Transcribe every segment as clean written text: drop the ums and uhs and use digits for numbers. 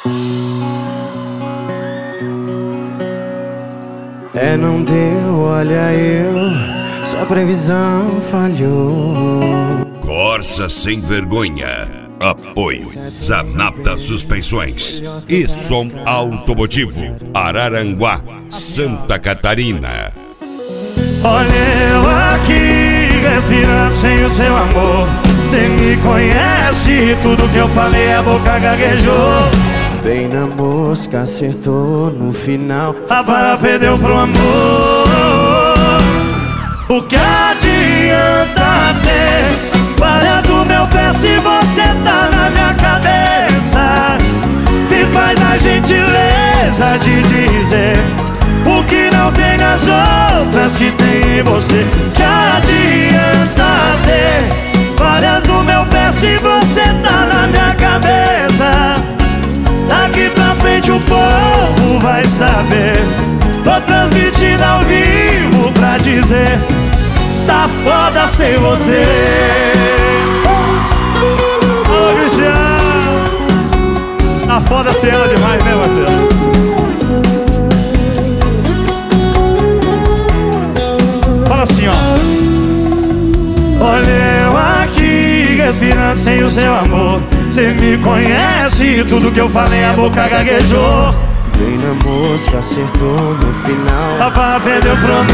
É, não deu, olha eu, sua previsão falhou. Corsa Sem Vergonha. Apoio Zanata Suspensões e Som Automotivo, Araranguá, Santa Catarina. Olha eu aqui, respirando sem o seu amor. Cê me conhece, tudo que eu falei a boca gaguejou. Bem na mosca, acertou no final. A vara perdeu pro amor. O que adianta ter falhas no meu pé se você tá na minha cabeça? Me faz a gentileza de dizer o que não tem nas outras que tem em você. Que adianta ter falhas no meu pé se você tá na minha cabeça? Daqui pra frente o povo vai saber. Tô transmitindo ao vivo pra dizer: tá foda sem você. Ô Cristiano, tá foda sem ela demais, né, Marcelo? Fala assim, ó. Olha eu aqui, respirando sem o seu amor. Cê me conhece, tudo que eu falei a boca gaguejou. Bem na mosca, acertou no final. A vara perdeu pro amor.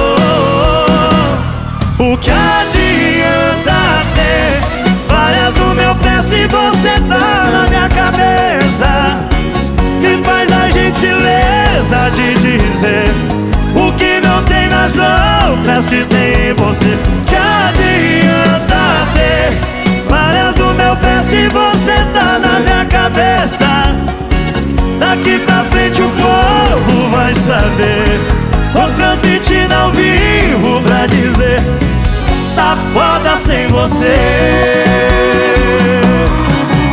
O que adianta ter falhas no meu pé se você tá na minha cabeça? Me faz a gentileza de dizer o que não tem nas outras que tem em você. Que adianta ter falhas no meu pé se você tá na minha cabeça? Daqui pra frente o povo vai saber. Tô transmitindo ao vivo pra dizer: tá foda sem você.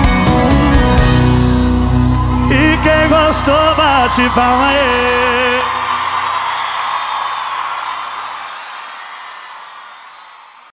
E quem gostou bate palma aí.